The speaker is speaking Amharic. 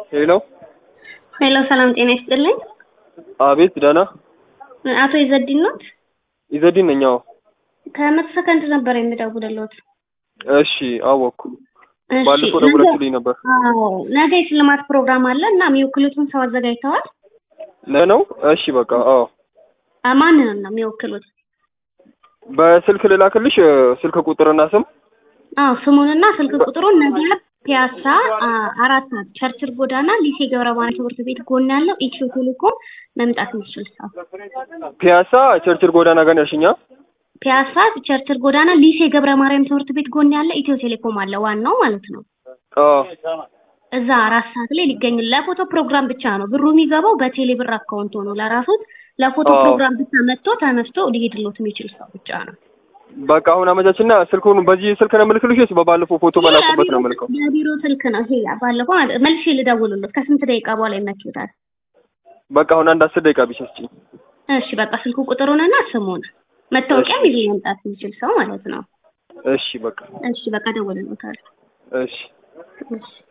ሄሎ ሄሎ ሰላም ጤና ይስጥልኝ። አቤት ደህና አቶ ይዘዲን ነው? ይዘዲን ነኝ። አዎ ከመቶ ሰከንድ ነበር የምደውልልዎት። እሺ አወኩ። ባለፈው ደውለሽልኝ ነበር። አዎ ነገ የሽልማት ፕሮግራም አለ እና የሚወክሉትን ሰው አዘጋጅተዋል? ነው? እሺ በቃ አዎ። ማንን ነው የሚወክሉት? በስልክ ልላክልሽ ስልክ ቁጥርና ስም? አዎ ስሙንና ስልክ ቁጥሩን ነገ ፒያሳ 4 ሰዓት ቸርችል ጎዳና ሊሴ ገብረማርያም ትምህርት ቤት ጎን ያለው ኢትዮ ቴሌኮም መምጣት የሚችል ሰው። ፒያሳ ቸርችል ጎዳና ጋር ያልሽኛ? ፒያሳ ቸርችል ጎዳና ሊሴ ገብረማርያም ትምህርት ቤት ጎን ያለ ኢትዮ ቴሌኮም አለ ዋናው ማለት ነው። እዛ 4 ሰዓት ላይ ሊገኝ ለፎቶ ፕሮግራም ብቻ ነው። ብሩ የሚገባው በቴሌ ብር አካውንት ሆኖ ለራሱ ለፎቶ ፕሮግራም ብቻ መጥቶ ተነስቶ ሊሄድልዎት የሚችል ሰው ብቻ ነው። በቃ አሁን አመቻችና ስልኩን በዚህ ስልክ ነው የምልክልሽ ወይስ በባለፈው ፎቶ በላኩበት ነው የምልከው? የቢሮ ስልክ ነው ይሄ። ባለፈው መልሼ ልደውልልዎት ከስንት ደቂቃ በኋላ ይመችዎታል? በቃ አሁን አንድ 10 ደቂቃ ብቻ ስጪኝ። እሺ በቃ ስልኩ ቁጥሩንና ስሙን መታወቂያ ይዤ መምጣት የሚችል ሰው ማለት ነው። እሺ በቃ እሺ በቃ ደውልልዎታል። እሺ